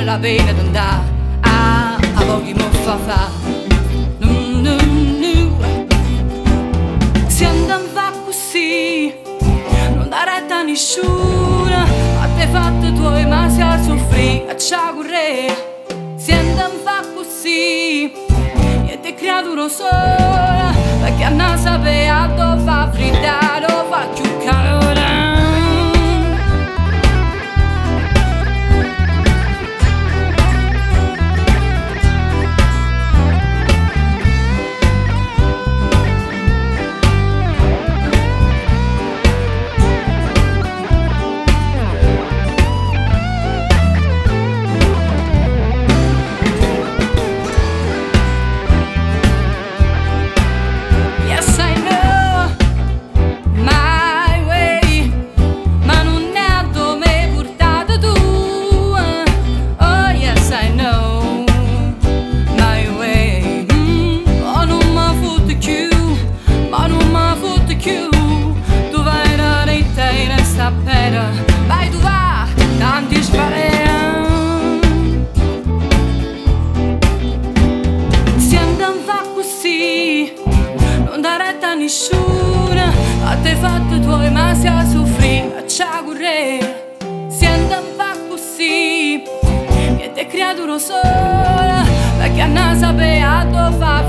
la pena di andare a pochi mo fa. Se andiamo fa così non dà retta a nessuno, a te fatto tuoi ma si a soffrire a ciao correre. Se andiamo fa così e te creatura sola, perché a non sapere dove fa fredda, dove fa più calore. Vai tu va, tanti sparea. Se andiamo fa così non dà retta a nessuno, a te fatto tuoi ma si a soffrire a ciao correre. Se andiamo fa così e te creatura sola, perché a non sapere dove fa